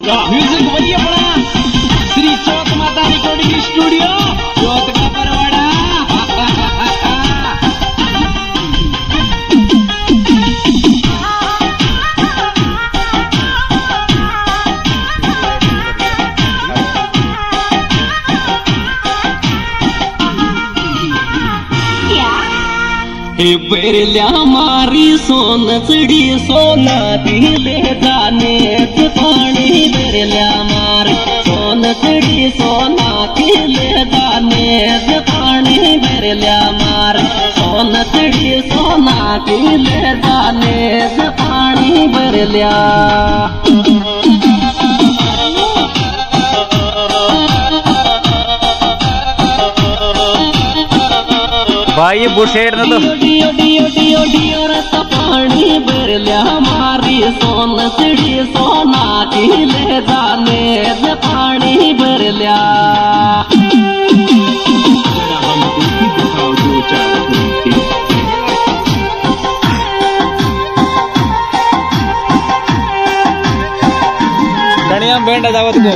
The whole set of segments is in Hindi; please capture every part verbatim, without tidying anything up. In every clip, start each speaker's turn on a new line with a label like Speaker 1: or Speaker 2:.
Speaker 1: म्यूजिक बनिए पड़ा श्री चौथ माता रिकॉर्डिंग स्टूडियो चौथ का परवाड़ा। बेरल्या मारी सोन चढ़ी सोना दिले जाने पानी बेरल्या मारी सोन चढ़ी सोना दिले जाने पानी बेरल्या मारी सोन चढ़ी सोना दिले जाने पानी बेरल्या।
Speaker 2: भाई बुशेर न तो
Speaker 1: डियो डियो डियो डियो रत पानी भरल्या मारी सोन चिड़ी सोना की ले जाने से पानी भरल्या।
Speaker 2: धनिया बैंड दावत को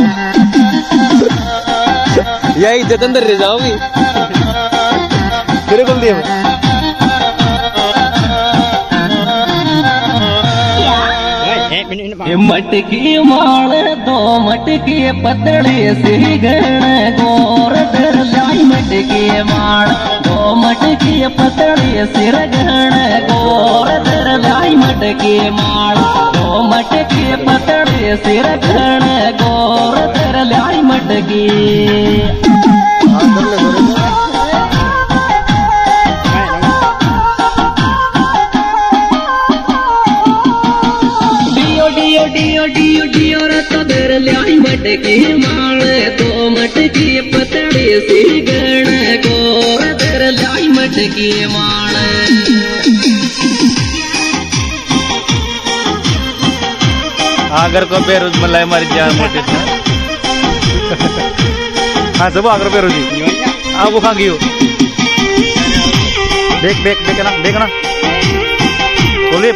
Speaker 2: यही जतन रे जाओगी तेरे को दिए
Speaker 1: मटकी माल दो मटकी पतड़े से गण गोर दर लाई मटकी माल दो मटकी पतड़े सिर गण गोर दर लाई मटकी माल दो मटकी पतड़े सिर गण गोर दर लाई मटकी। डियो डियो डियो रत दर लाई मटकी माल दो मटकी पतड़े से गण गोर दर लाई मटकी माल।
Speaker 2: आगर को बेरोज मलाई मर जा मोटे हाँ सब आगर बेरोज हाँ वो खांगी हो देख देख देखना देखना बोलिए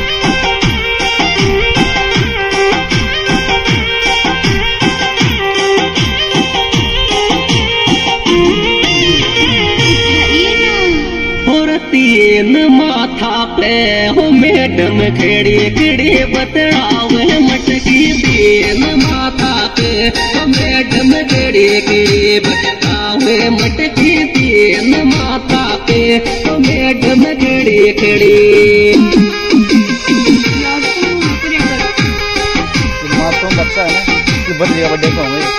Speaker 1: तीन माथा पे हो मैडम खेड़ी खेड़ी बतड़ावे मटकी तीन माथा पे हो मैडम खेड़ी खेड़ी बतड़ावे मटकी तीन माथा पे हो मैडम खेड़ी खेड़ी।
Speaker 2: माथों बच्चा है ना कि बच गया बर्थडे को होंगे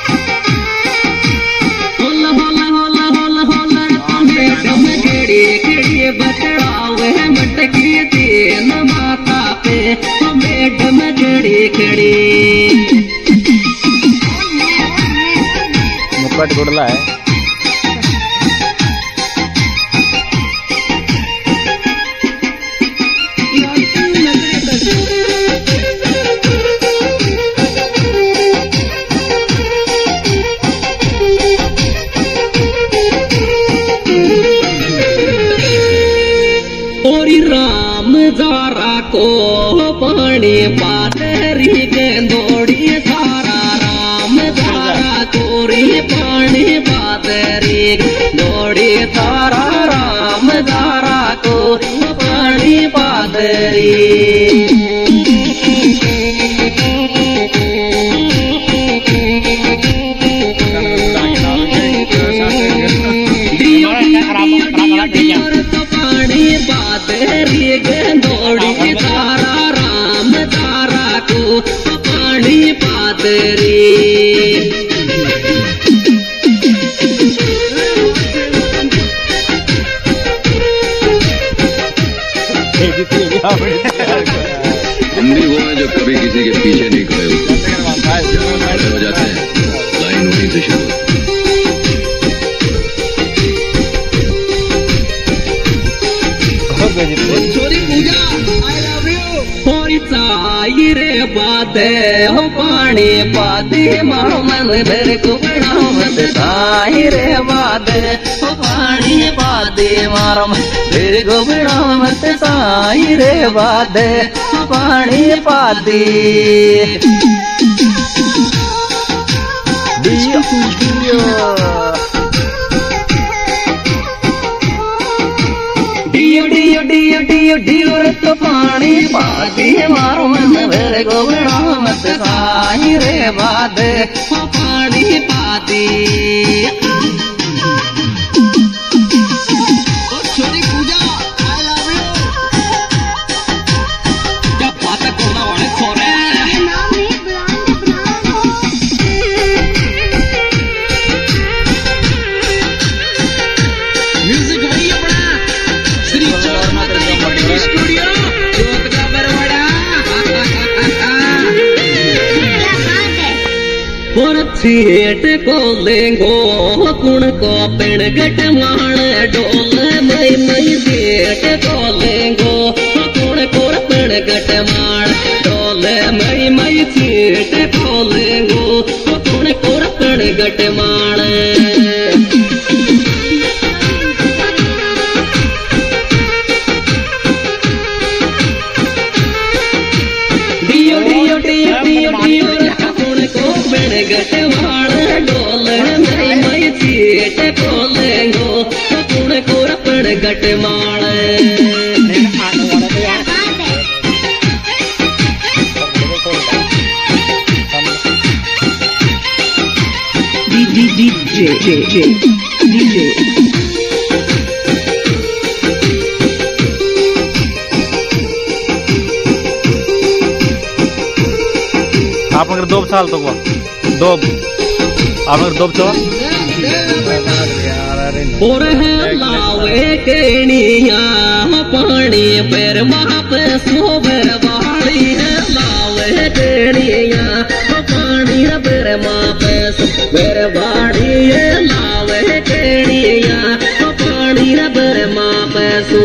Speaker 1: मैडम खेड़ी खेड़ी बतड़ावे मटकी तीन माथा पे हो मैडम खेड़ी खेड़ी।
Speaker 2: मुक्कट गुड़ला है जारा को पानी पातरी गेंदोड़ी सारा राम जारा कोरी पानी पातरी दौड़ी सारा राम जारा कोरी पानी पातरी। पानी पातरी गेंदोड़ी तारा राम तारा को पानी पातरी।
Speaker 3: हम भी वो हैं जो कभी किसी के पीछे नहीं खड़े होते हो जाते हैं लाइन वहीं से शुरू।
Speaker 1: छोरी पूजा आई लव यू साई रे बात हो पानी पाती मारो मंदिर को बनावत साई रे बात हो पानी पाती मारो मंदिर को बनावत साई रे बात हो पानी पाती। पाती मारो मन भर गोगड़ा मत साही रे बाद पानी पाती छोरी पूजा आई लव यू क्या बात करना वाले छोरे म्यूजिक वही अपना श्री चौधरी स्टूडियो जोत का बरवाड़ा और छेट को लेंगो कुण को पेड़ गट माण डोल मई मई सेठ को लेंगो कुण को पेड़ गट माण डोल मई मई सेठ को लेंगो कुण को पेड़ गट माण डियो डियो डियो डियो डियो कुण को पेड़ गट माण डोल मई मई सेठ को लेंगो कुण को पेड़ गट माण डीजे डीजे डीजे
Speaker 2: आप अगर दो साल तो हुआ दो आप अगर दो तो
Speaker 1: और है लावे केनिया पानी पर माप सोबर वाली है लावे केनिया पानी पर माप सोबर वाली है लावे केनिया पानी पर माप सो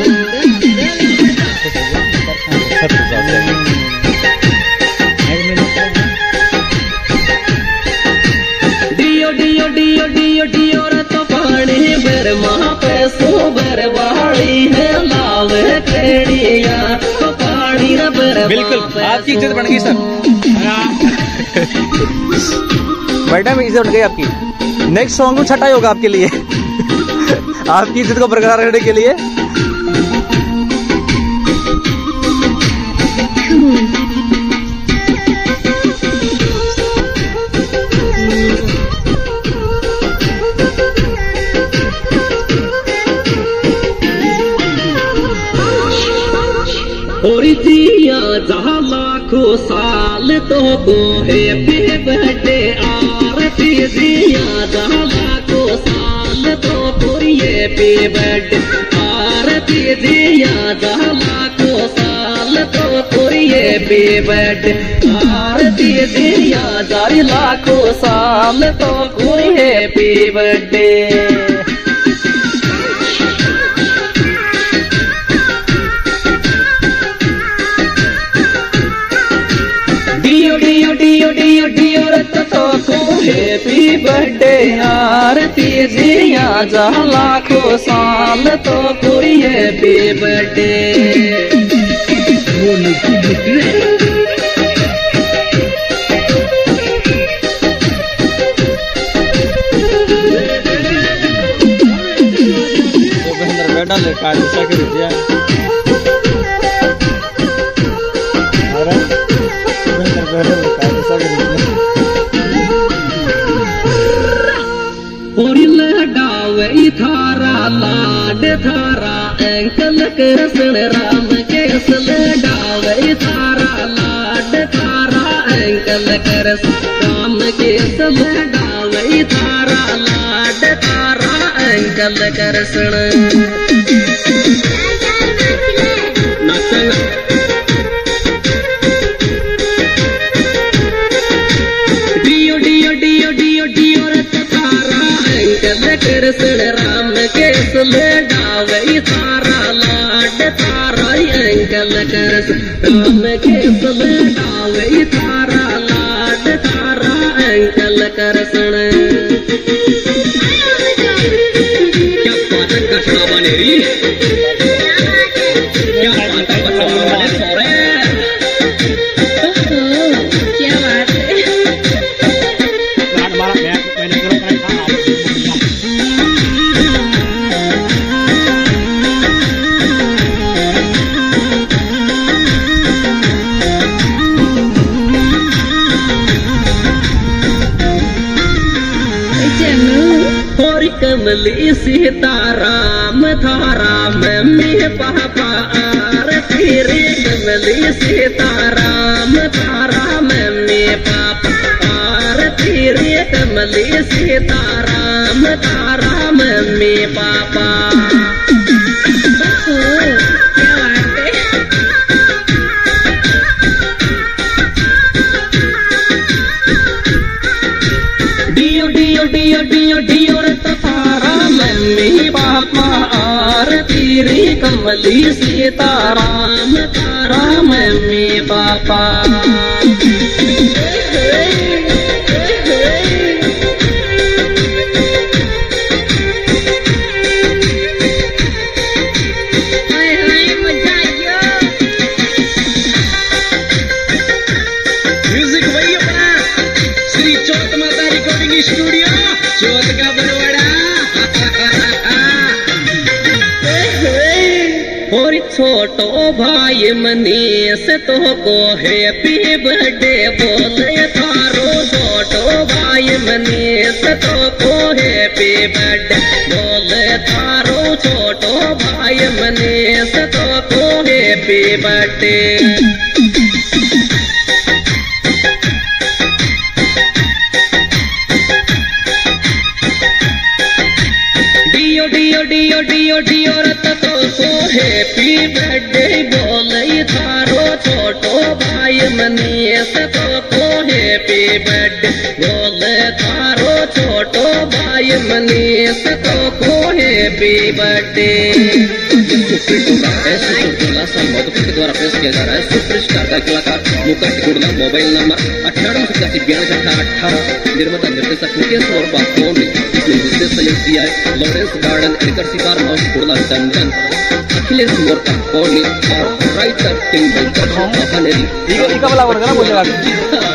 Speaker 1: डियो डियो डियो डियो डियो तो पानी बर मापे सोबर वाली है लाव केड़िया तो पानी बर
Speaker 2: बिल्कुल आपकी इज्जत बन गई सर मैडम इज्जत बन गई आपकी। नेक्स्ट सॉन्ग छठा ही होगा आपके लिए आपकी इज्जत को बरकरार रखने के लिए।
Speaker 1: और जिया जहाँ लाखों साल तो को हैप्पी बर्थडे आरती जिया जहाँ लाखों साल तो को हैप्पी बर्थडे आरती जिया जहाँ लाखों साल तो को हैप्पी बर्थडे आरती जिया जारी लाखों साल तो को हैप्पी बर्थडे। डियो डियो डियो डियो डियो रत तो को हैप्पी बर्थडे आरती जिया जहाँ लाखों साल तो कोई हैप्पी बर्थडे।
Speaker 2: बेटा ले काट सके दिया
Speaker 1: डावे थारा लाड थारा अंकल कृष्ण राम केसल डावे थारा लाड थारा अंकल कृष्ण राम केसल डावे थारा लाड थारा अंकल कृष्ण डियो डियो डियो डियो डियो रत तारा अंकल कृष्ण राम केसल डावे थारा लाड थारा अंकल कृष्ण राम केसल डावे थारा लाड थारा अंकल कृष्ण। क्या बात का श्रावण री क्या बात का श्रावण सोरे क्या बात है मैंने पूरा कमली सीताराम थारा मम्मी पापा आरती रे कमली सीताराम थारा मम्मी पापा आरती रे कमली सीताराम थारा मम्मी पापा। डियो डियो डियो डियो डियो रे तारा मम्मी पापा आरती रे कमली सीताराम तारा मम्मी पापा। स्टूडियो चौथ का बरवाड़ा और छोटो भाई मनीष तो को हैप्पी बर्थडे बोले थारो छोटो भाई मनीष तो को हैप्पी बर्थडे बोले थारो छोटो भाई मनीष तो को हैप्पी बर्थडे। डियो डियो डियो डियो रत तो सो हैप्पी बर्थडे बोले थारो छोटो भाई मनीष तो को हैप्पी बर्थडे बोले थारो छोटो भाई मनीष तो को हैप्पी बर्थडे। मधुपुर के द्वारा पेश किया जा रहा है सुपरस्टार का कलाकार मुकेश गुड़ना। मोबाइल नंबर अठारह सतासी ग्यारह अठारह अठारह। निर्माता निर्देशक मुकेश और बापोन। इसमें विशेष सहयोग दिया है लॉरेंस गार्डन एडिटर सितार माउस गुड़ना टंडन अखिलेश मोर्का कोहली और राइटर किंग बेंकर।
Speaker 2: ठीक है, ठीक है, बोला बोला बोलेगा।